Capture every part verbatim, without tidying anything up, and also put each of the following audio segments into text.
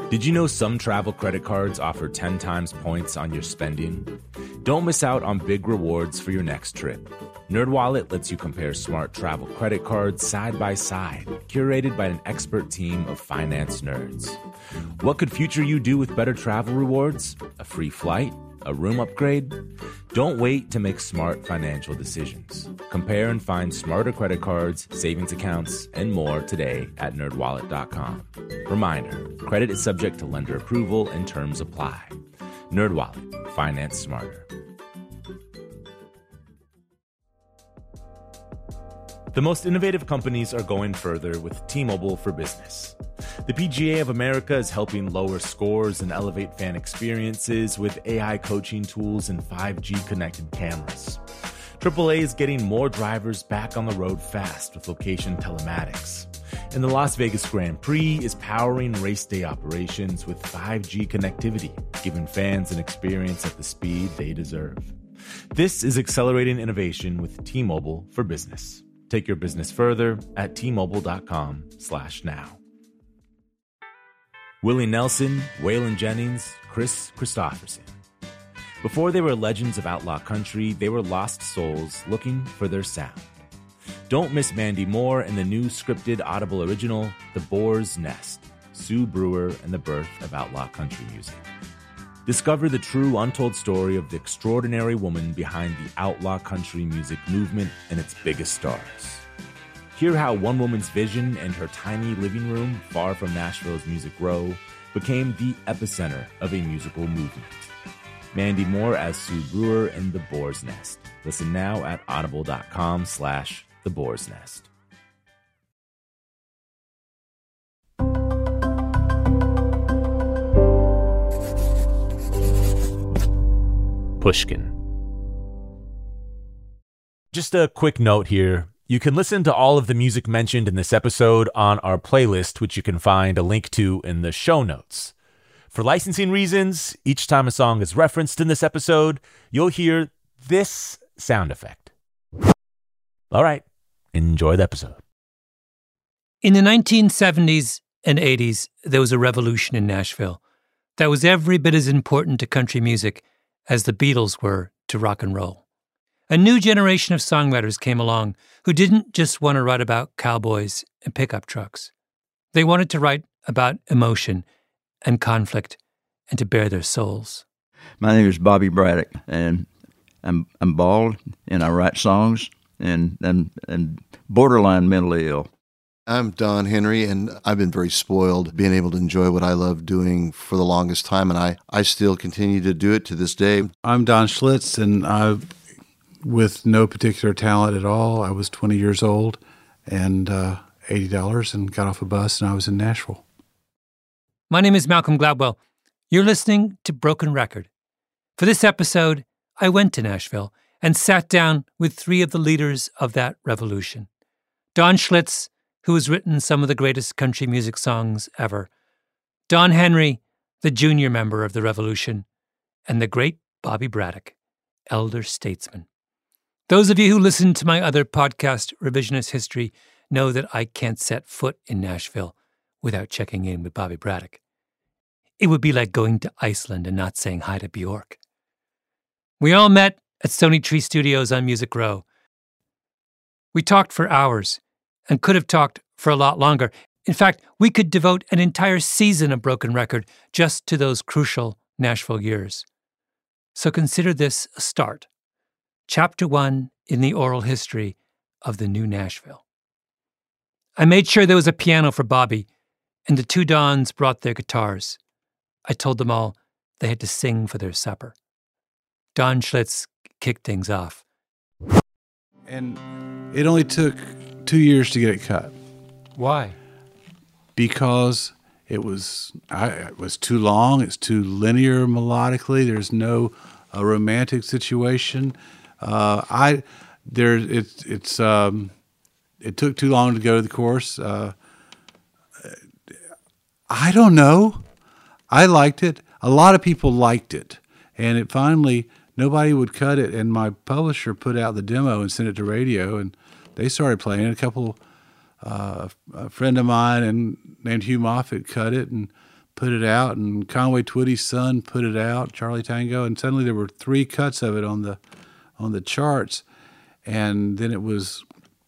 Did you know some travel credit cards offer ten times points on your spending? Don't miss out on big rewards for your next trip. NerdWallet lets you compare smart travel credit cards side by side, curated by an expert team of finance nerds. What could future you do with better travel rewards? A free flight? A room upgrade? Don't wait to make smart financial decisions. Compare and find smarter credit cards, savings accounts, and more today at nerd wallet dot com. Reminder, credit is subject to lender approval and terms apply. NerdWallet, finance smarter. The most innovative companies are going further with T-Mobile for Business. The P G A of America is helping lower scores and elevate fan experiences with A I coaching tools and five G connected cameras. triple A is getting more drivers back on the road fast with location telematics. And the Las Vegas Grand Prix is powering race day operations with five G connectivity, giving fans an experience at the speed they deserve. This is accelerating innovation with T-Mobile for Business. Take your business further at T Mobile dot com slash now. Willie Nelson, Waylon Jennings, Chris Christopherson. Before they were legends of outlaw country, they were lost souls looking for their sound. Don't miss Mandy Moore and the new scripted Audible original, The Boar's Nest, Sue Brewer and the Birth of Outlaw Country Music. Discover the true untold story of the extraordinary woman behind the outlaw country music movement and its biggest stars. Hear how one woman's vision and her tiny living room, far from Nashville's Music Row, became the epicenter of a musical movement. Mandy Moore as Sue Brewer in The Boar's Nest. Listen now at audible dot com slash The Boar's Nest. Pushkin. Just a quick note here. You can listen to all of the music mentioned in this episode on our playlist, which you can find a link to in the show notes. For licensing reasons, each time a song is referenced in this episode, you'll hear this sound effect. All right, enjoy the episode. In the nineteen seventies and eighties, there was a revolution in Nashville that was every bit as important to country music as the Beatles were to rock and roll. A new generation of songwriters came along who didn't just want to write about cowboys and pickup trucks. They wanted to write about emotion and conflict and to bare their souls. My name is Bobby Braddock, and I'm I'm bald, and I write songs, and and, and borderline mentally ill. I'm Don Henry, and I've been very spoiled being able to enjoy what I love doing for the longest time, and I, I still continue to do it to this day. I'm Don Schlitz, and I, with no particular talent at all, I was twenty years old and uh, eighty dollars and got off a bus, and I was in Nashville. My name is Malcolm Gladwell. You're listening to Broken Record. For this episode, I went to Nashville and sat down with three of the leaders of that revolution. Don Schlitz, who has written some of the greatest country music songs ever. Don Henry, the junior member of the revolution. And the great Bobby Braddock, elder statesman. Those of you who listen to my other podcast, Revisionist History, know that I can't set foot in Nashville without checking in with Bobby Braddock. It would be like going to Iceland and not saying hi to Bjork. We all met at Stony Tree Studios on Music Row. We talked for hours and could have talked for a lot longer. In fact, we could devote an entire season of Broken Record just to those crucial Nashville years. So consider this a start. Chapter one in the oral history of the new Nashville. I made sure there was a piano for Bobby, and the two Dons brought their guitars. I told them all they had to sing for their supper. Don Schlitz kicked things off. And it only took two years to get it cut. Why? Because it was I, it was too long. It's too linear melodically. There's no uh, romantic situation. Uh, I there it's it's um, it took too long to go to the chorus. Uh, I don't know. I liked it. A lot of people liked it, and it finally nobody would cut it. And my publisher put out the demo and sent it to radio, and they started playing it. A couple, uh, a friend of mine and named Hugh Moffett cut it and put it out, and Conway Twitty's son put it out, Charlie Tango, and suddenly there were three cuts of it on the on the charts, and then it was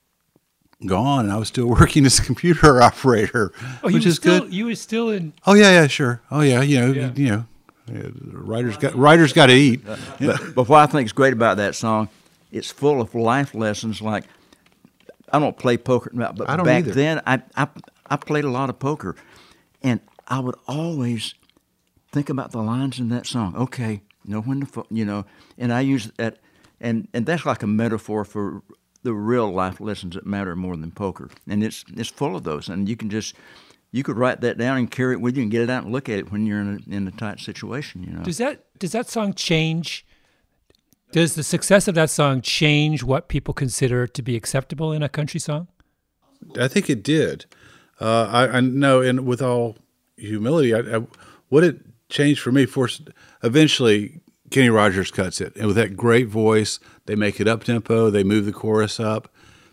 gone, and I was still working as a computer operator, oh, which you is still, good. You were still in. Oh yeah, yeah, sure. Oh yeah, you know, Yeah. you know, yeah, writers got writers got to eat. But, but what I think is great about that song, it's full of life lessons. Like, I don't play poker, but I don't back either. then I, I I played a lot of poker, and I would always think about the lines in that song. Okay, know when to, fo- you know, and I use that, and, and that's like a metaphor for the real life lessons that matter more than poker, and it's it's full of those, and you can just you could write that down and carry it with you and get it out and look at it when you're in a, in a tight situation. You know, Does that does that song change? Does the success of that song change what people consider to be acceptable in a country song? I think it did. Uh, I, I know, and with all humility, I, I, what it changed for me, for eventually Kenny Rogers cuts it, and with that great voice, they make it up tempo, they move the chorus up,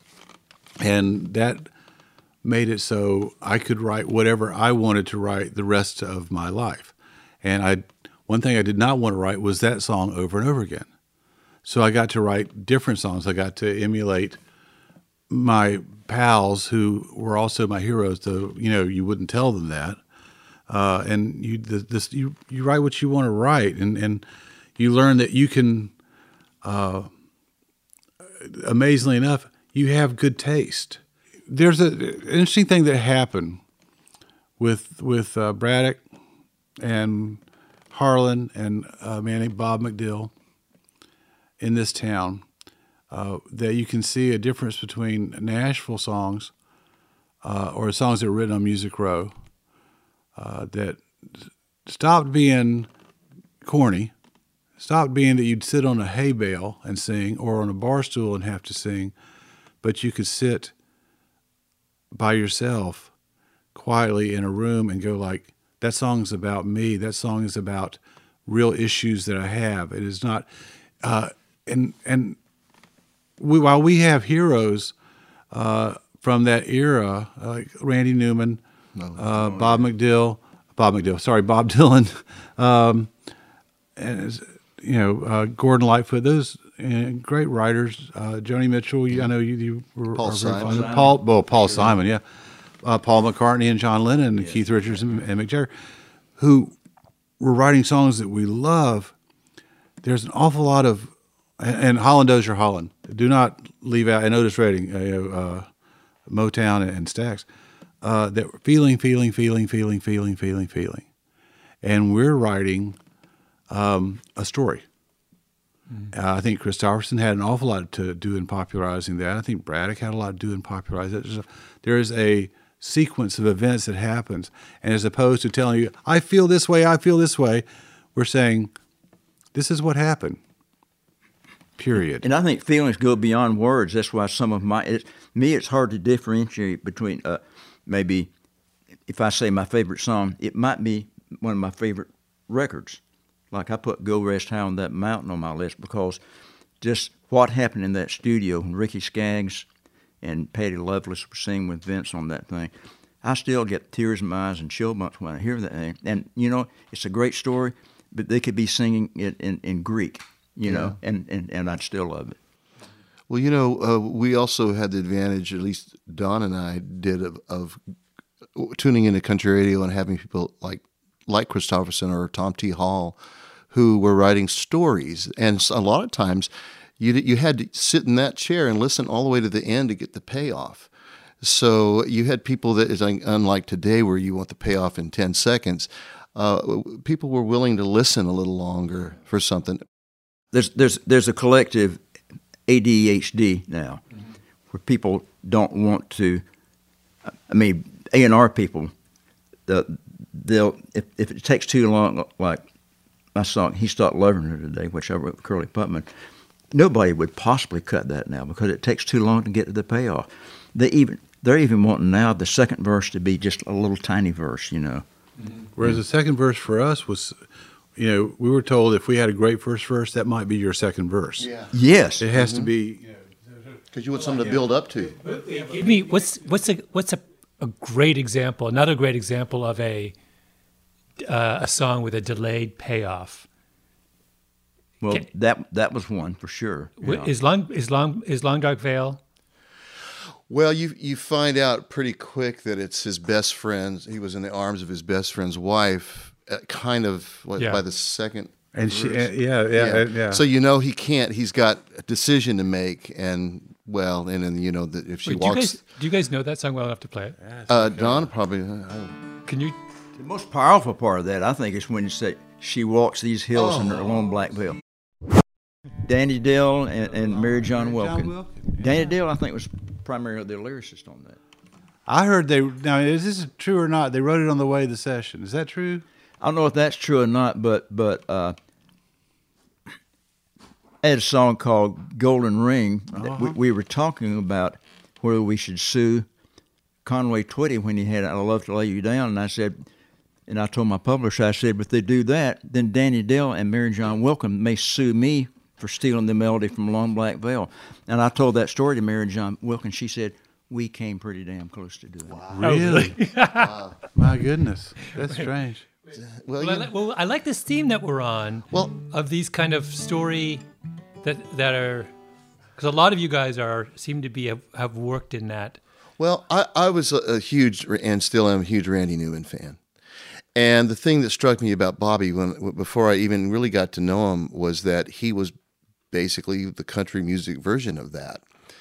and that made it so I could write whatever I wanted to write the rest of my life. And I, one thing I did not want to write was that song over and over again. So I got to write different songs. I got to emulate my pals who were also my heroes. Though you know you wouldn't tell them that, uh, and you this you you write what you want to write, and and you learn that you can. Uh, amazingly enough, you have good taste. There's a, an interesting thing that happened with with uh, Braddock and Harlan and a man named Bob McDill in this town, uh, that you can see a difference between Nashville songs uh, or songs that are written on Music Row uh, that stopped being corny, stopped being that you'd sit on a hay bale and sing or on a bar stool and have to sing, but you could sit by yourself quietly in a room and go like, that song's about me. That song is about real issues that I have. It is not... Uh, And and we, while we have heroes uh, from that era, like Randy Newman, uh, Bob McDill, Bob McDill, sorry, Bob Dylan, um, and you know uh, Gordon Lightfoot, those uh, great writers, uh, Joni Mitchell. You, I know you, you were Paul are very Simon. fond of Paul. Well, Paul Simon, yeah, uh, Paul McCartney and John Lennon, and Keith Richards and, and Mick Jagger, who were writing songs that we love. There's an awful lot of And Holland Dozier Holland. Do not leave out, and Otis Redding, uh, you know, uh, Motown and Stax, uh, that were feeling, feeling, feeling, feeling, feeling, feeling, feeling. And we're writing um, a story. Mm-hmm. Uh, I think Christopherson had an awful lot to do in popularizing that. I think Braddock had a lot to do in popularizing that. There's a, there is a sequence of events that happens, and as opposed to telling you, I feel this way, I feel this way, we're saying, this is what happened. Period. And I think feelings go beyond words. That's why some of my it, me, it's hard to differentiate between uh, maybe if I say my favorite song, it might be one of my favorite records. Like I put "Go Rest High on That Mountain" on my list because just what happened in that studio when Ricky Skaggs and Patty Loveless were singing with Vince on that thing. I still get tears in my eyes and chill bumps when I hear that thing. And you know, it's a great story, but they could be singing it in, in Greek. You know, yeah. and, and, and I'd still love it. Well, you know, uh, we also had the advantage, at least Don and I did, of, of tuning into country radio and having people like like Christopherson or Tom T. Hall who were writing stories. And a lot of times you you had to sit in that chair and listen all the way to the end to get the payoff. So you had people that is unlike today where you want the payoff in ten seconds. Uh, people were willing to listen a little longer for something. There's there's there's a collective A D H D now, mm-hmm. where people don't want to. I mean, A and R people, the they'll if if it takes too long, like my song "He Stopped Loving Her Today," which I wrote with Curly Putman, nobody would possibly cut that now because it takes too long to get to the payoff. They even they're even wanting now the second verse to be just a little tiny verse, you know. Mm-hmm. Whereas the second verse for us was. You know, we were told if we had a great first verse, that might be your second verse. Yeah. Yes. It has mm-hmm. to be. Because you want something to build up to. Give me what's what's a what's a, a great example, another great example of a uh, a song with a delayed payoff. Well, Can- that that was one for sure. W- Yeah. Is long is long is Long Dark Veil? Well, you you find out pretty quick that it's his best friend. He was in the arms of his best friend's wife, uh, kind of what, Yeah. by the second. And she, verse. uh, yeah, yeah, yeah, yeah. So you know he can't. He's got a decision to make, and well, and then you know that if she Wait, do you walks, guys do you guys know that song well enough to play it? uh, Don probably. Uh, Can you? The most powerful part of that, I think, is when you say she walks these hills in her Oh. long black veil. Danny Dale and, and Mary John Wilkin. Wilkin, Danny Dale, I think, was primarily the lyricist on that. I heard they now is this true or not? They wrote it on the way to the session. Is that true? I don't know if that's true or not, but but uh, I had a song called "Golden Ring." That we, we were talking about whether we should sue Conway Twitty when he had "I Love to Lay You Down," and I said, and I told my publisher, I said, if they do that, then Danny Dale and Mary John Wilkin may sue me for stealing the melody from Long Black Veil. And I told that story to Mary John Wilkin. She said, we came pretty damn close to doing it. Really? My goodness, that's strange. well, Well, I, you- li- well, I like this theme that we're on. Well- of these kind of story that that are because a lot of you guys are seem to be have, have worked in that. Well, I, I was a, a huge, and still am a huge Randy Newman fan. And the thing that struck me about Bobby when before I even really got to know him was that he was basically the country music version of that.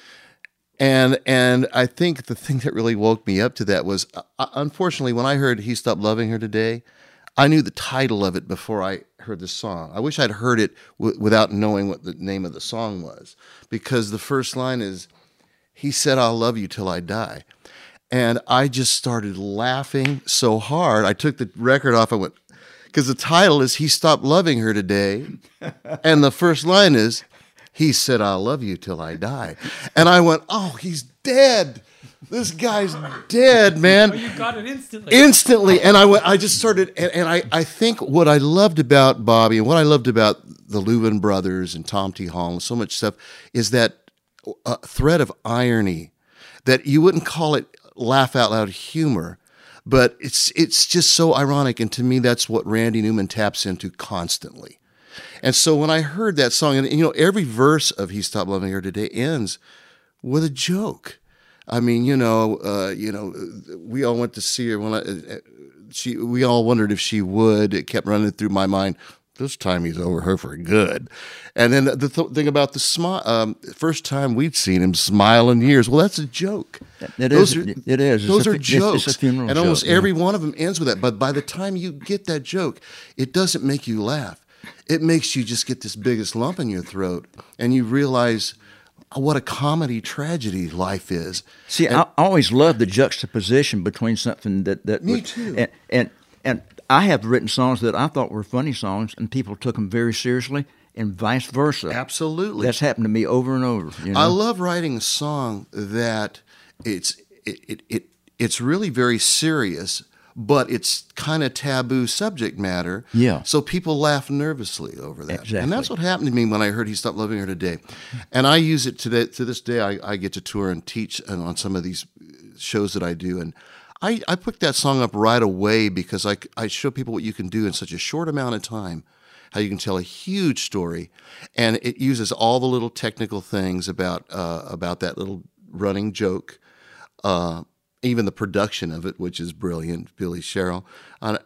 And and I think the thing that really woke me up to that was, uh, unfortunately, when I heard "He Stopped Loving Her Today," I knew the title of it before I heard the song. I wish I'd heard it w- without knowing what the name of the song was, because the first line is, "He said I'll love you till I die." And I just started laughing so hard. I took the record off and went, because the title is "He Stopped Loving Her Today," and the first line is, "He said I'll love you till I die." And I went, oh, he's dead. This guy's dead, man. You got it instantly. Instantly. And I went, I just started, and, and I, I think what I loved about Bobby and what I loved about the Louvin brothers and Tom T. Hall and so much stuff is that uh, thread of irony that you wouldn't call it laugh out loud humor, but it's it's just so ironic. And to me, that's what Randy Newman taps into constantly. And so when I heard that song, and you know, every verse of "He Stopped Loving Her Today" ends with a joke. I mean, you know, uh, you know, we all went to see her when I, uh, she. We all wondered if she would. It kept running through my mind. This time he's over her for good. And then the th- thing about the smile, um, first time we'd seen him smile in years. Well, that's a joke. It Those is. are- It is. It's Those a are fu- it's- jokes. it's a funeral and almost joke, yeah. every one of them ends with that. But by the time you get that joke, it doesn't make you laugh. It makes you just get this biggest lump in your throat. And you realize what a comedy tragedy life is. See, I always loved the juxtaposition between something that that Me was, too. and, and and I have written songs that I thought were funny songs, and people took them very seriously, and vice versa. Absolutely. That's happened to me over and over. You know? I love writing a song that it's it, it, it it's really very serious, but it's kind of taboo subject matter. Yeah. So people laugh nervously over that. Exactly. And that's what happened to me when I heard "He Stopped Loving Her Today." And I use it today to this day. I, I get to tour and teach on some of these shows that I do, and I, I picked that song up right away because I, I show people what you can do in such a short amount of time, how you can tell a huge story, and it uses all the little technical things about uh, about that little running joke, uh, even the production of it, which is brilliant, Billy Sherrill. And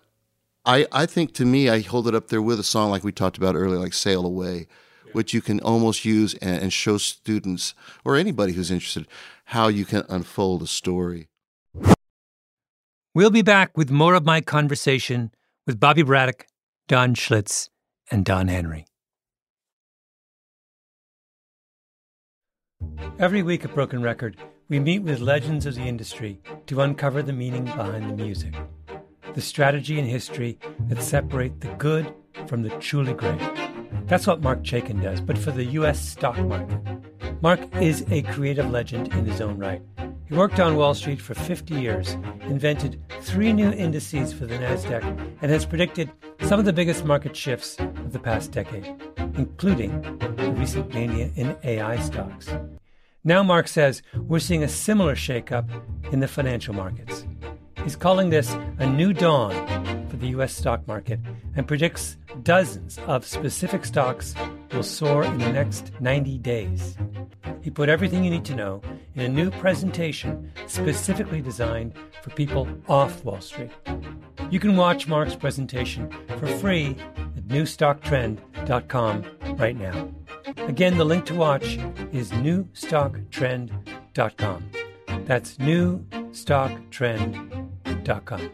I I think to me, I hold it up there with a song like we talked about earlier, like "Sail Away," which you can almost use and, and show students or anybody who's interested how you can unfold a story. We'll be back with more of my conversation with Bobby Braddock, Don Schlitz, and Don Henry. Every week at Broken Record, we meet with legends of the industry to uncover the meaning behind the music, the strategy and history that separate the good from the truly great. That's what Mark Chaikin does, but for the U S stock market. Mark is a creative legend in his own right. He worked on Wall Street for fifty years, invented three new indices for the NASDAQ, and has predicted some of the biggest market shifts of the past decade, including the recent mania in A I stocks. Now Mark says we're seeing a similar shakeup in the financial markets. He's calling this a new dawn for the U S stock market and predicts dozens of specific stocks will soar in the next ninety days. He put everything you need to know in a new presentation specifically designed for people off Wall Street. You can watch Mark's presentation for free at new stock trend dot com right now. Again, the link to watch is new stock trend dot com. That's new stock trend dot com.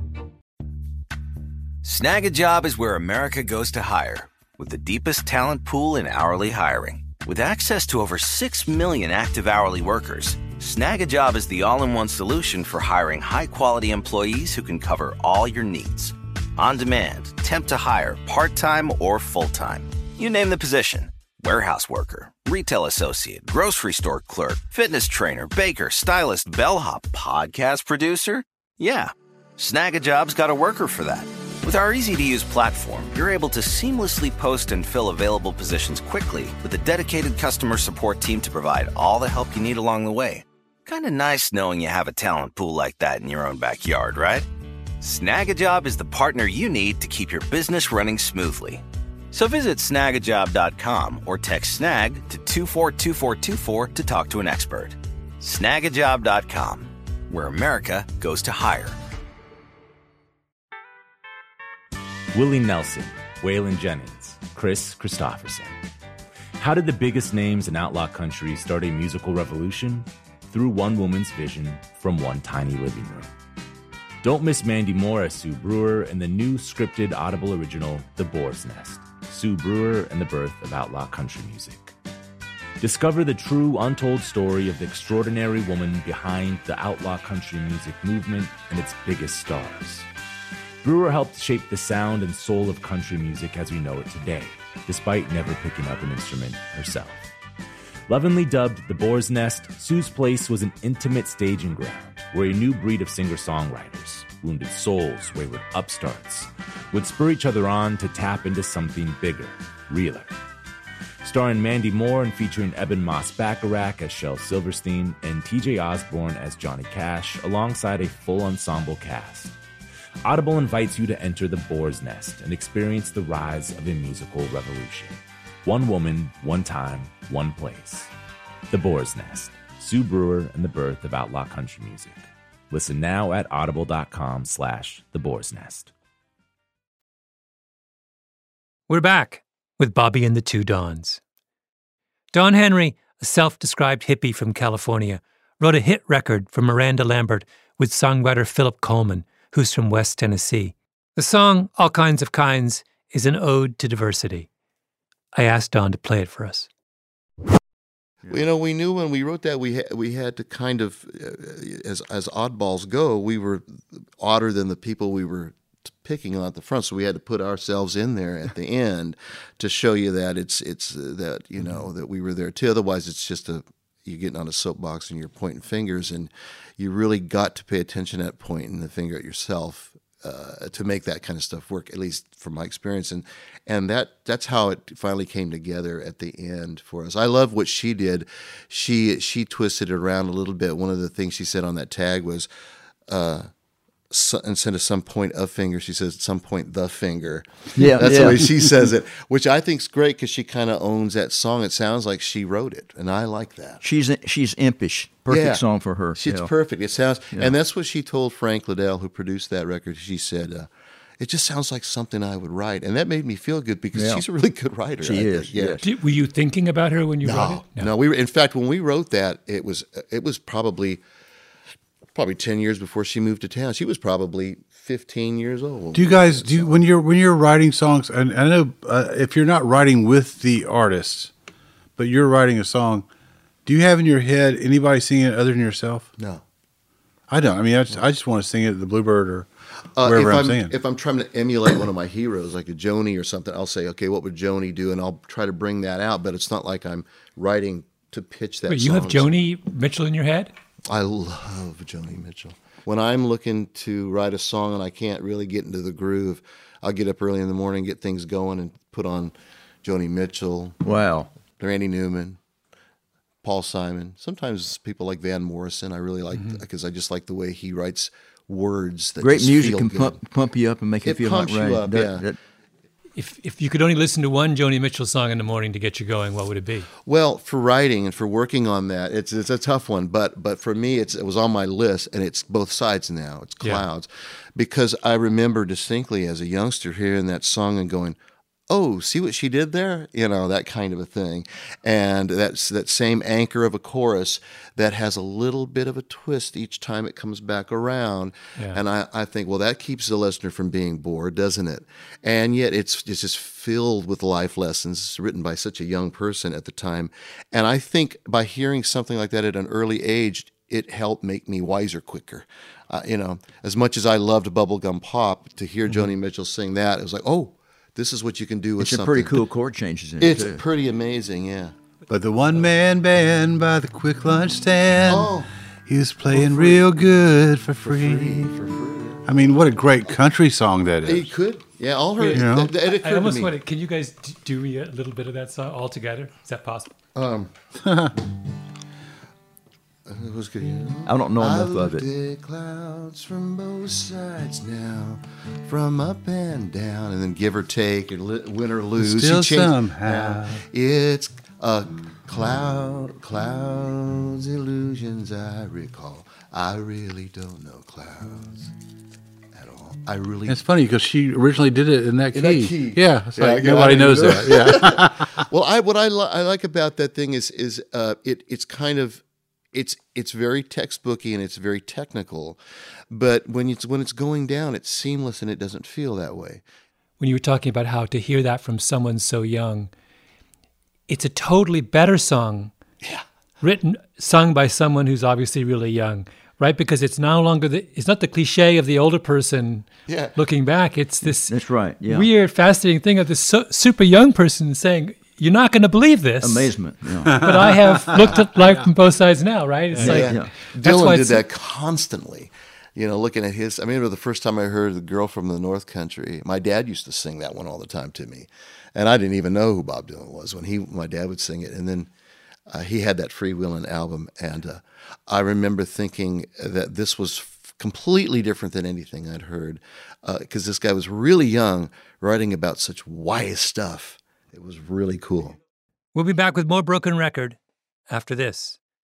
Snag a Job is where America goes to hire, with the deepest talent pool in hourly hiring. With access to over six million active hourly workers, Snag a Job is the all-in-one solution for hiring high-quality employees who can cover all your needs. On demand, temp to hire, part-time or full-time. You name the position. Warehouse worker, retail associate, grocery store clerk, fitness trainer, baker, stylist, bellhop, podcast producer. Yeah, Snag a Job's got a worker for that. With our easy-to-use platform, you're able to seamlessly post and fill available positions quickly with a dedicated customer support team to provide all the help you need along the way. Kind of nice knowing you have a talent pool like that in your own backyard, right? Snag a Job is the partner you need to keep your business running smoothly. So visit snag a job dot com or text SNAG to two four two four two four to talk to an expert. snag a job dot com, where America goes to hire. Willie Nelson, Waylon Jennings, Chris Christopherson. How did the biggest names in outlaw country start a musical revolution? Through one woman's vision from one tiny living room. Don't miss Mandy Moore as Sue Brewer in the new scripted Audible original, The Boar's Nest, Sue Brewer and the Birth of Outlaw Country Music. Discover the true, untold story of the extraordinary woman behind the outlaw country music movement and its biggest stars. Brewer helped shape the sound and soul of country music as we know it today, despite never picking up an instrument herself. Lovingly dubbed The Boar's Nest, Sue's place was an intimate staging ground where a new breed of singer-songwriters, wounded souls, wayward upstarts, would spur each other on to tap into something bigger, realer. Starring Mandy Moore and featuring Eben Moss-Bacharach as Shel Silverstein and T J Osborne as Johnny Cash, alongside a full ensemble cast. Audible invites you to enter the Boar's Nest and experience the rise of a musical revolution. One woman, one time, one place. The Boar's Nest, Sue Brewer and the Birth of Outlaw Country Music. Listen now at audible.com slash The Boar's Nest. We're back with Bobby and the Two Dons. Don Henry, a self-described hippie from California, wrote a hit record for Miranda Lambert with songwriter Philip Coleman, who's from West Tennessee. The song, All Kinds of Kinds, is an ode to diversity. I asked Don to play it for us. You know, we knew when we wrote that we ha- we had to kind of, uh, as as oddballs go, we were odder than the people we were picking on at the front, so we had to put ourselves in there at the end to show you that it's it's uh, that you know that we were there too. Otherwise, it's just a you're getting on a soapbox and you're pointing fingers, and you really got to pay attention at pointing the finger at yourself uh, to make that kind of stuff work. At least from my experience, and and that that's how it finally came together at the end for us. I love what she did. She she twisted it around a little bit. One of the things she said on that tag was. Uh, So, instead of some point of finger, she says at some point the finger. Yeah, that's yeah. the way she says it, which I think is great because she kind of owns that song. It sounds like she wrote it, and I like that. She's she's impish. Perfect Yeah. song for her. She's yeah. perfect. It sounds, Yeah. and that's what she told Frank Liddell, who produced that record. She said, uh, "It just sounds like something I would write," and that made me feel good because Yeah. she's a really good writer. She I is, think. Yeah. yes. Did, were you thinking about her when you wrote No, it? no, we were. In fact, when we wrote that, it was it was probably probably ten years before she moved to town. She was probably fifteen years old. Do you guys do you, when you're when you're writing songs? And I know uh, if you're not writing with the artist, but you're writing a song, do you have in your head anybody singing it other than yourself? No. I don't. I mean, I just, I just want to sing it at the Bluebird or Uh, wherever if I'm, I'm, singing. if I'm trying to emulate one of my heroes, like a Joni or something, I'll say, okay, what would Joni do? And I'll try to bring that out. But it's not like I'm writing to pitch that Wait, song. you have Joni Mitchell in your head? I love Joni Mitchell. When I'm looking to write a song and I can't really get into the groove, I'll get up early in the morning, get things going, and put on Joni Mitchell, Wow. Randy Newman, Paul Simon. Sometimes people like Van Morrison. I really like because I just like the way he writes words that Great just music feel can good. pump, pump you up and make you It feel pumps like you rain. up, That- yeah. that- If if you could only listen to one Joni Mitchell song in the morning to get you going, what would it be? Well, for writing and for working on that, it's it's a tough one. But but for me, it's it was on my list, and it's both sides now. It's Yeah. Clouds, because I remember distinctly as a youngster hearing that song and going, "Oh, see what she did there?" You know, that kind of a thing. And that's that same anchor of a chorus that has a little bit of a twist each time it comes back around. Yeah. And I, I think, well, that keeps the listener from being bored, doesn't it? And yet it's, it's just filled with life lessons. It's written by such a young person at the time. And I think by hearing something like that at an early age, it helped make me wiser quicker. Uh, you know, as much as I loved Bubblegum Pop, to hear Mm-hmm. Joni Mitchell sing that, it was like, oh, this is what you can do with It's a something. pretty cool chord changes in It's it, too. pretty amazing, yeah. But the one-man band by the quick lunch stand, Oh. he was playing real good for free. For free. I mean, what a great country song that He is. could, yeah, all her. You know? It, it occurred I almost to me. want to. Can you guys d- do me a little bit of that song all together? Is that possible? Um, who's good? I don't know I enough of looked it. at clouds from both sides now, from up and down, and then give or take, or li- win or lose. Still You change- somehow. It's a cloud, clouds, illusions I recall. I really don't know clouds at all. I really. It's funny because she originally did it in that key. In that key. Yeah, it's Yeah, like I- I nobody didn't knows know. that. Yeah. Well, I what I, li- I like about that thing is is uh, it it's kind of it's it's very textbooky and it's very technical, but when it's when it's going down, it's seamless and it doesn't feel that way. When you were talking about how to hear that from someone so young, it's a totally better song. Yeah. Written, sung by someone who's obviously really young, right? Because it's no longer the, it's not the cliche of the older person Yeah. looking back. It's this That's right, yeah. weird, fascinating thing of this so, super young person saying, "You're not going to believe this." Amazement. Yeah. But I have looked at life from both sides now, right? It's like, yeah. that's Dylan why did it's- that constantly. You know, looking at his. I remember the first time I heard "The Girl from the North Country." My dad used to sing that one all the time to me, and I didn't even know who Bob Dylan was when he. My dad would sing it, and then uh, he had that Freewheelin' album, and uh, I remember thinking that this was f- completely different than anything I'd heard, because this guy was really young, writing about such wise stuff. It was really cool. We'll be back with more Broken Record after this.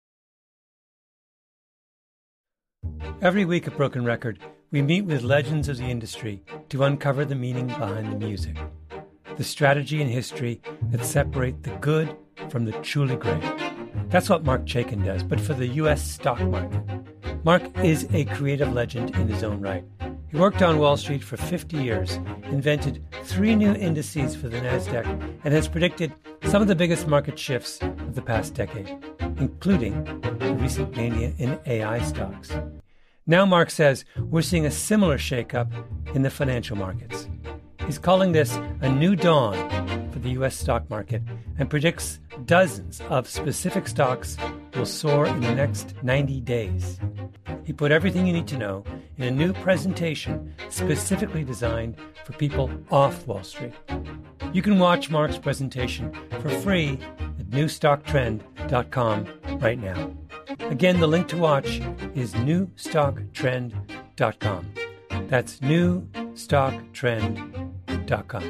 Every week at Broken Record, we meet with legends of the industry to uncover the meaning behind the music, the strategy and history that separate the good from the truly great. That's what Mark Chaikin does, but for the U S stock market. Mark is a creative legend in his own right. He worked on Wall Street for fifty years, invented three new indices for the NASDAQ, and has predicted some of the biggest market shifts of the past decade, including the recent mania in A I stocks. Now Mark says we're seeing a similar shakeup in the financial markets. He's calling this a new dawn for the U S stock market and predicts dozens of specific stocks will soar in the next ninety days. He put everything you need to know in a new presentation specifically designed for people off Wall Street. You can watch Mark's presentation for free at new stock trend dot com right now. Again, the link to watch is new stock trend dot com. That's new stock trend dot com.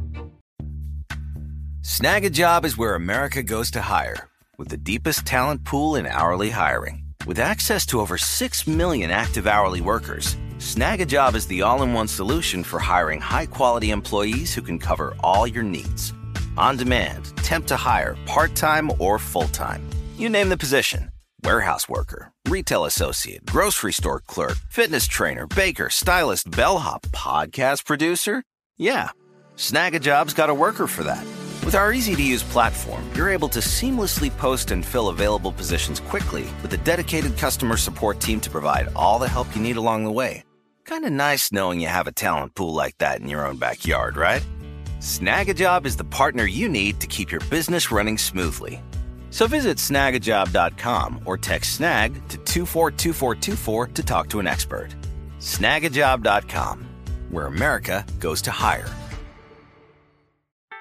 Snag a Job is where America goes to hire, with the deepest talent pool in hourly hiring. With access to over six million active hourly workers, Snag a Job is the all-in-one solution for hiring high-quality employees who can cover all your needs. On demand, temp to hire, part-time or full-time. You name the position. Warehouse worker, retail associate, grocery store clerk, fitness trainer, baker, stylist, bellhop, podcast producer. Yeah, Snag a Job's got a worker for that. With our easy-to-use platform, you're able to seamlessly post and fill available positions quickly with a dedicated customer support team to provide all the help you need along the way. Kind of nice knowing you have a talent pool like that in your own backyard, right? Snag a Job is the partner you need to keep your business running smoothly. So visit snag a job dot com or text SNAG to two four two four two four to talk to an expert. snag a job dot com, where America goes to hire.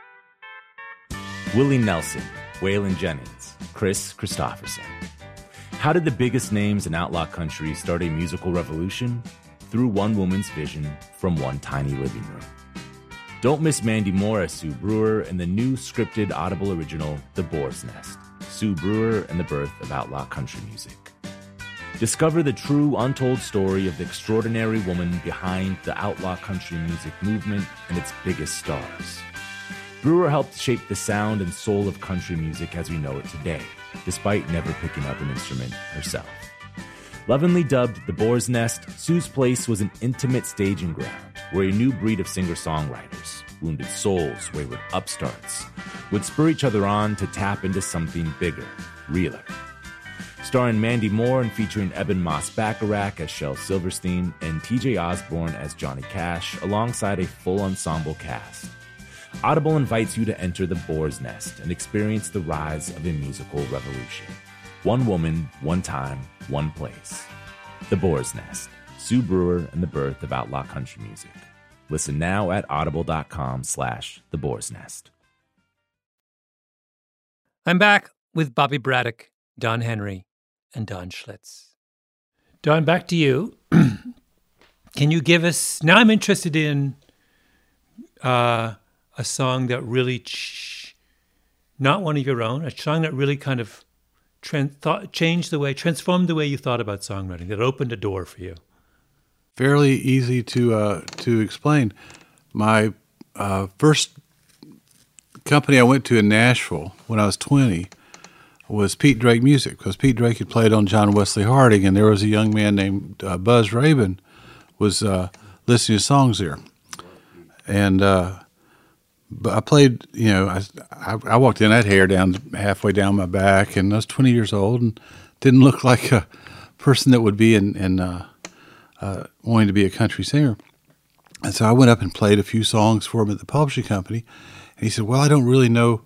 Willie Nelson, Waylon Jennings, Chris Christopherson. How did the biggest names in outlaw country start a musical revolution? Through one woman's vision from one tiny living room. Don't miss Mandy Moore as Sue Brewer in the new scripted Audible original, The Boar's Nest, Sue Brewer and the Birth of Outlaw Country Music. Discover the true, untold story of the extraordinary woman behind the outlaw country music movement and its biggest stars. Brewer helped shape the sound and soul of country music as we know it today, despite never picking up an instrument herself. Lovingly dubbed The Boar's Nest, Sue's Place was an intimate staging ground where a new breed of singer-songwriters, wounded souls, wayward upstarts, would spur each other on to tap into something bigger, realer. Starring Mandy Moore and featuring Eben Moss-Bacharach as Shel Silverstein and T J Osborne as Johnny Cash, alongside a full ensemble cast. Audible invites you to enter The Boar's Nest and experience the rise of a musical revolution. One woman, one time, one place. The Boar's Nest, Sue Brewer and the Birth of Outlaw Country Music. Listen now at audible.com slash The Boar's Nest. I'm back with Bobby Braddock, Don Henry, and Don Schlitz. Don, back to you. Can you give us, now I'm interested in uh, a song that really, ch- not one of your own, a song that really kind of Trans- thought, changed the way, transformed the way you thought about songwriting, that opened a door for you? Fairly easy to uh, to explain. My uh, first company I went to in Nashville when I was twenty was Pete Drake Music, because Pete Drake had played on John Wesley Harding, and there was a young man named uh, Buzz Rabin was uh, listening to songs there. And uh, but I played, you know, I, I, I walked in, I had hair down halfway down my back, and I was twenty years old and didn't look like a person that would be in, in uh, uh, wanting to be a country singer. And so I went up and played a few songs for him at the publishing company. And he said, well, I don't really know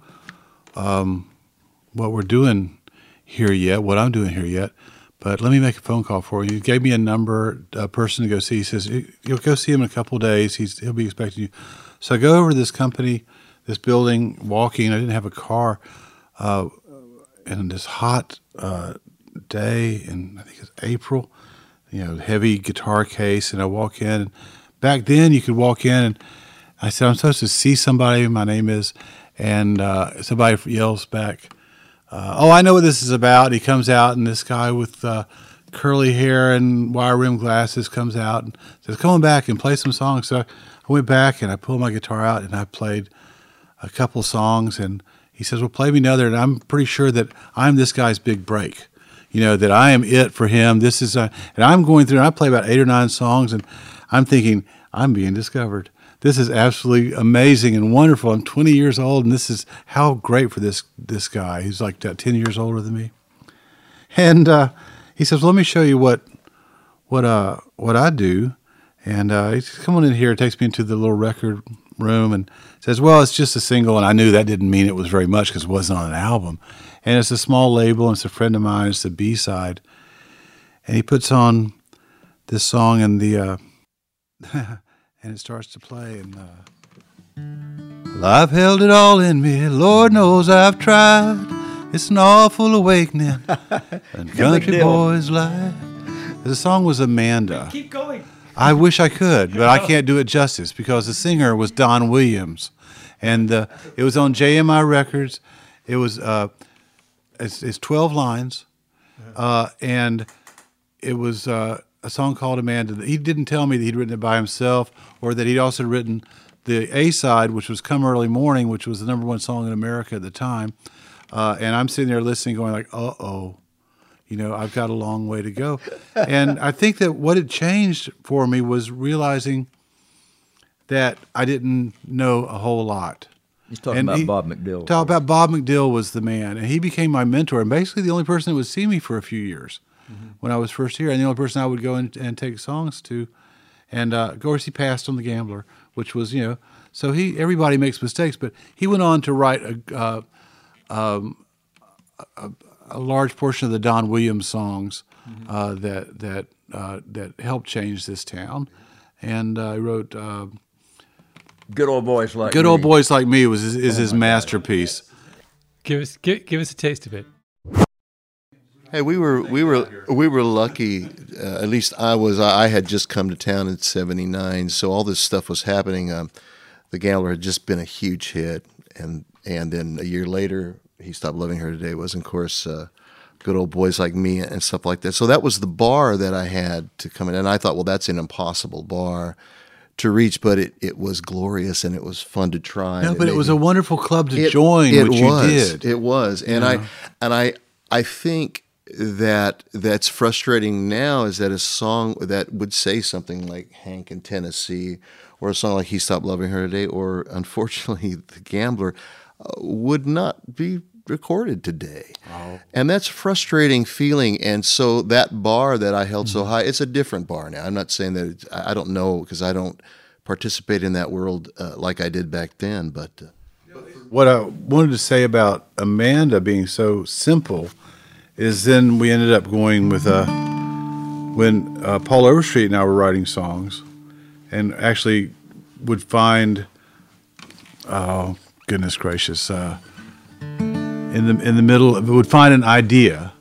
um, what we're doing here yet, what I'm doing here yet, but let me make a phone call for you. He gave me a number, a person to go see. He says, you'll go see him in a couple of days. He's, he'll be expecting you. So I go over to this company, this building, walking. I didn't have a car. Uh, and this hot uh, day in, I think it's April, you know, heavy guitar case. And I walk in. And back then you could walk in and I said, I'm supposed to see somebody. My name is. And uh, somebody yells back, uh, oh, I know what this is about. And he comes out, and this guy with uh, curly hair and wire-rimmed glasses comes out and says, come on back and play some songs. So I went back, and I pulled my guitar out, and I played a couple songs. And he says, well, play me another. And I'm pretty sure that I'm this guy's big break, you know, that I am it for him. This is a, and I'm going through, and I play about eight or nine songs, and I'm thinking, I'm being discovered. This is absolutely amazing and wonderful. I'm twenty years old, and this is how great for this this guy. He's like ten years older than me. And uh, he says, well, let me show you what what uh what I do. And uh, he's coming in here, takes me into the little record room, and says, well, it's just a single. And I knew that didn't mean it was very much because it wasn't on an album. And it's a small label, and it's a friend of mine. It's the B-side. And he puts on this song, and the... Uh, and it starts to play, and uh, well, I've held it all in me. Lord knows I've tried. It's an awful awakening. And country boys' life. The song was Amanda. Keep going. I wish I could, but I can't do it justice because the singer was Don Williams, and uh, it was on J M I Records. It was uh, it's, it's twelve lines, uh, and it was. Uh, a song called Amanda. He didn't tell me that he'd written it by himself or that he'd also written the A-side, which was Come Early Morning, which was the number one song in America at the time. Uh, and I'm sitting there listening going like, uh-oh, you know, I've got a long way to go. And I think that what had changed for me was realizing that I didn't know a whole lot. He's talking and about he, Bob McDill. Talk about Bob McDill was the man. And he became my mentor and basically the only person that would see me for a few years. Mm-hmm. When I was first here, and the only person I would go and, and take songs to, and uh, of course he passed on The Gambler, which was, you know, so he everybody makes mistakes, but he went on to write a, uh, um, a, a large portion of the Don Williams songs mm-hmm. uh, that that uh, that helped change this town, and uh, he wrote uh, Good Old Boys Like Good Me. Old Boys Like Me was his, is oh his masterpiece. Give us give, give us a taste of it. Hey, we were we were we were lucky. Uh, at least I was. I had just come to town in seventy-nine, so all this stuff was happening. Um, the Gambler had just been a huge hit, and and then a year later, He Stopped Loving Her Today was, of course, uh, Good Old Boys Like Me and stuff like that. So that was the bar that I had to come in, and I thought, well, that's an impossible bar to reach, but it, it was glorious and it was fun to try. No, it but it was me, a wonderful club to it, join, it which was, you did. It was, and Yeah. I and I I think that that's frustrating now is that a song that would say something like Hank in Tennessee, or a song like He Stopped Loving Her Today, or unfortunately The Gambler, uh, would not be recorded today. Oh. And that's a frustrating feeling. And so that bar that I held Mm-hmm. so high, it's a different bar now. I'm not saying that it's, I I don't know because I don't participate in that world uh, like I did back then, but uh, What I wanted to say about Amanda being so simple is then we ended up going with uh, when uh, Paul Overstreet and I were writing songs, and actually would find, oh goodness gracious, uh, in the in the middle of, would find an idea,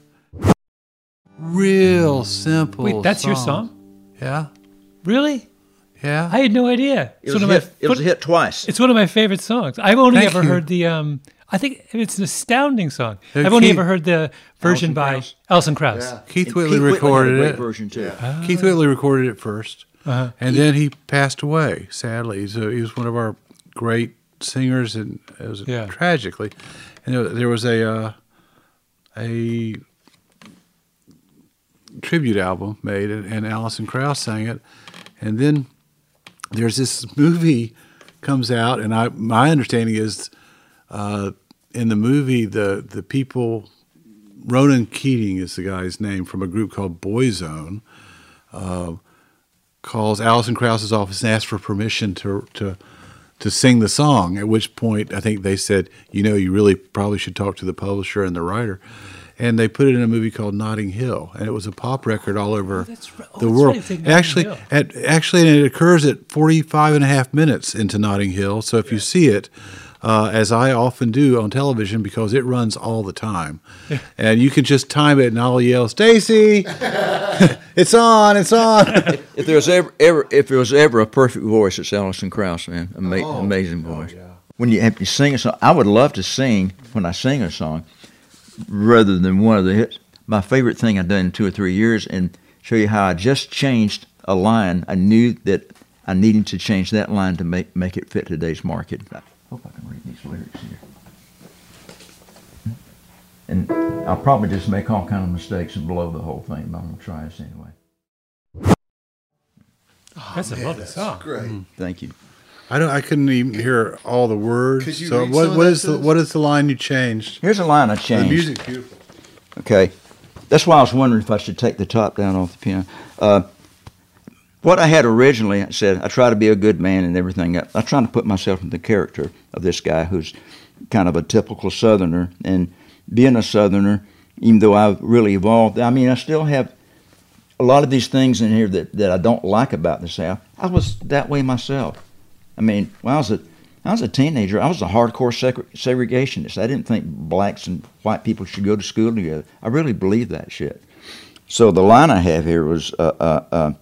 real simple. Wait, that's your song? Yeah, Really? yeah. I had no idea. It was, a hit, it was a hit twice. It's one of my favorite songs. I've only Thank ever you. heard the. Um, I think it's an astounding song. Uh, I've only Keith- ever heard the version Alison by Krauss. Alison Krauss. Keith And Whitley Keith Whitley recorded had a great it. version too. Keith Whitley recorded it first, Uh-huh. and then he passed away. Sadly, so he was one of our great singers, and it was Yeah. tragically. And there, there was a uh, a tribute album made, and, and Alison Krauss sang it. And then there's this movie comes out, and I my understanding is uh, in the movie the the people. Ronan Keating is the guy's name from a group called Boyzone. Uh, calls Alison Krauss's office and asks for permission to to to sing the song. At which point, I think they said, you know, you really probably should talk to the publisher and the writer. And they put it in a movie called Notting Hill, and it was a pop record all over that's right. Oh, the that's world. right, it's in Actually, Notting at, actually, and it occurs at forty-five and a half minutes into Notting Hill. So if you see it, uh, as I often do on television, because it runs all the time, and you can just time it, and I'll yell, "Stacy, it's on, it's on." If there was ever, ever, if there was ever a perfect voice, it's Alison Krauss, man. Ama- amazing voice. When you have to sing a song, I would love to sing when I sing a song, rather than one of the hits. My favorite thing I've done in two or three years, and show you how I just changed a line. I knew that I needed to change that line to make make it fit today's market. I hope I can read these lyrics here. And I'll probably just make all kind of mistakes and blow the whole thing, but I'm going to try this anyway. That's a lovely song. great. Thank you. I don't. I couldn't even hear all the words. Could you so read what? some of What that is to the us? what is the line you changed? Here's a line I The changed. music's beautiful. Okay. That's why I was wondering if I should take the top down off the piano. Uh, what I had originally, I said, I try to be a good man and everything. I, I'm trying to put myself in the character of this guy who's kind of a typical Southerner. And being a Southerner, even though I've really evolved, I mean, I still have a lot of these things in here that, that I don't like about the South. I was that way myself. I mean, when I was a, I was a teenager, I was a hardcore segre- segregationist. I didn't think blacks and white people should go to school together. I really believed that shit. So the line I have here was, uh, uh, uh,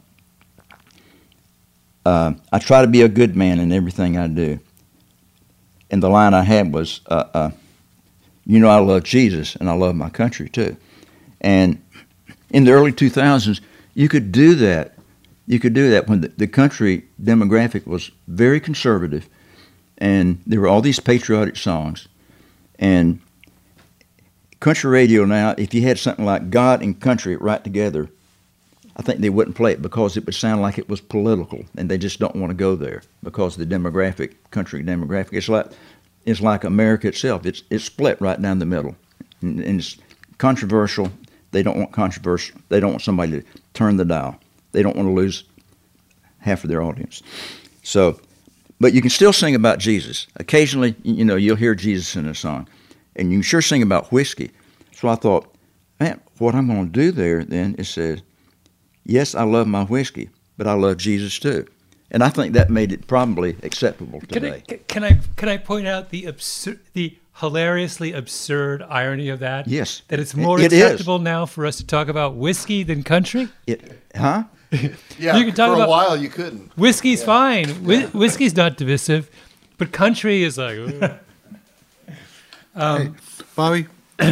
uh, I try to be a good man in everything I do. And the line I had was, uh, uh, you know I love Jesus and I love my country too. And in the early two thousands, you could do that. You could do that when the, the country demographic was very conservative, and there were all these patriotic songs. And country radio now, if you had something like God and country right together, I think they wouldn't play it because it would sound like it was political, and they just don't want to go there because of the demographic, country demographic. It's like it's like America itself. It's it's split right down the middle, and, and it's controversial. They don't want controversial. They don't want somebody to turn the dial. They don't want to lose half of their audience. So, but you can still sing about Jesus. Occasionally, you know, you'll hear Jesus in a song, and you can sure sing about whiskey. So I thought, man, what I'm going to do there then is say, yes, I love my whiskey, but I love Jesus too. And I think that made it probably acceptable today. Can I, can I can I point out the absurd, the hilariously absurd irony of that? Yes. That it's more It acceptable is. now for us to talk about whiskey than country? It, huh? Yeah, You can talk for about- a while you couldn't. Whiskey's fine. Whi- Whiskey's not divisive, but country is like. Ooh. Hey, Bobby,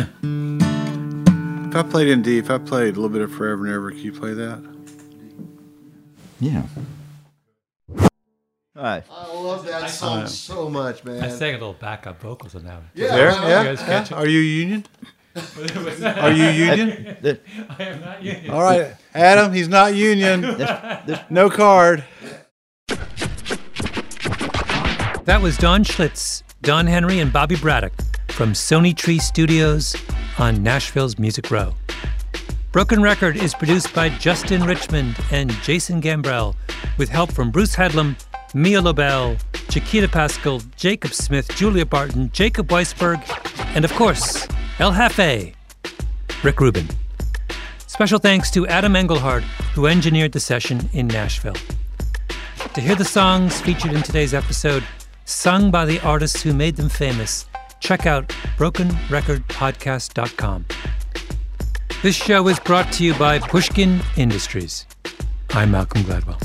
if I played in D, if I played a little bit of Forever and Ever, can you play that? Yeah. All right. I love that song so much, man. I sang a little backup vocals on that one. Yeah, There? well, Yeah? You guys catch it? Are you union? Are you union? That- I am not union. All right, Adam, he's not union. No card. That was Don Schlitz, Don Henry, and Bobby Braddock from Sony Tree Studios on Nashville's Music Row. Broken Record is produced by Justin Richmond and Jason Gambrell, with help from Bruce Hedlum, Mia Lobel, Chiquita Pascal, Jacob Smith, Julia Barton, Jacob Weisberg, and of course, El Jefe, Rick Rubin. Special thanks to Adam Engelhard, who engineered the session in Nashville. To hear the songs featured in today's episode, sung by the artists who made them famous, check out broken record podcast dot com. This show is brought to you by Pushkin Industries. I'm Malcolm Gladwell.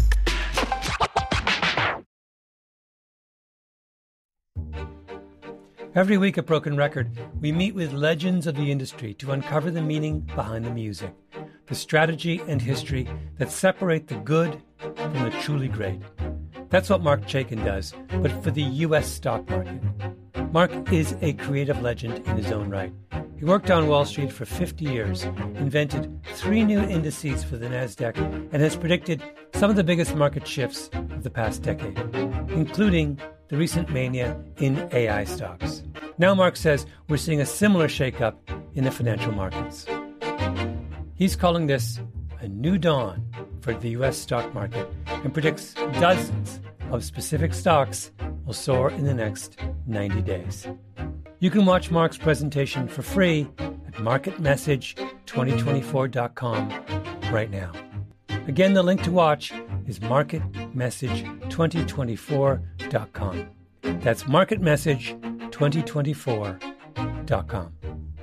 Every week at Broken Record, we meet with legends of the industry to uncover the meaning behind the music, the strategy and history that separate the good from the truly great. That's what Mark Chaikin does, but for the U S stock market. Mark is a creative legend in his own right. He worked on Wall Street for fifty years, invented three new indices for the NASDAQ, and has predicted some of the biggest market shifts of the past decade, including the recent mania in A I stocks. Now Mark says we're seeing a similar shakeup in the financial markets. He's calling this a new dawn for the U S stock market and predicts dozens of specific stocks will soar in the next ninety days. You can watch Mark's presentation for free at market message twenty twenty-four dot com right now. Again, the link to watch is market message twenty twenty-four dot com. That's market message twenty twenty-four dot com.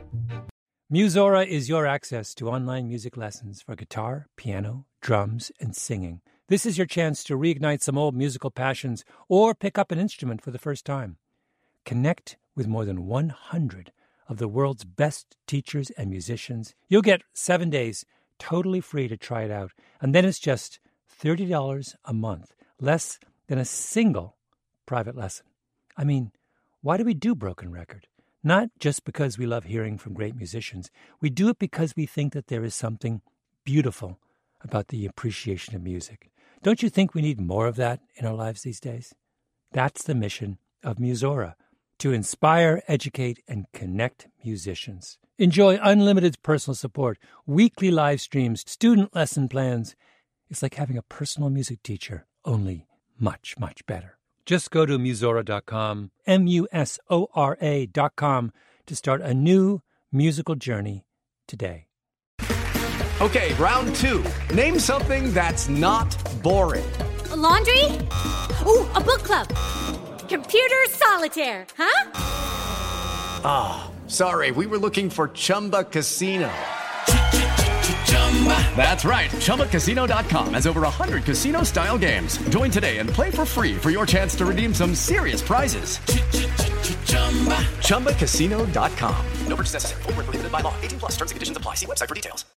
Musora is your access to online music lessons for guitar, piano, drums, and singing. This is your chance to reignite some old musical passions or pick up an instrument for the first time. Connect with more than one hundred of the world's best teachers and musicians. You'll get seven days totally free to try it out, and then it's just thirty dollars a month, less than a single private lesson. I mean, why do we do Broken Record? Not just because we love hearing from great musicians. We do it because we think that there is something beautiful about the appreciation of music. Don't you think we need more of that in our lives these days? That's the mission of Musora, to inspire, educate, and connect musicians. Enjoy unlimited personal support, weekly live streams, student lesson plans. It's like having a personal music teacher, only much, much better. Just go to musora dot com, M U S O R A dot com, to start a new musical journey today. Okay, round two. Name something that's not boring. A laundry? Ooh, a book club. Computer solitaire, huh? Ah, oh, sorry, we were looking for Chumba Casino. That's right, Chumba Casino dot com has over one hundred casino-style games. Join today and play for free for your chance to redeem some serious prizes. Chumba Casino dot com. No purchase necessary. Void where prohibited by law. eighteen plus. Terms and conditions apply. See website for details.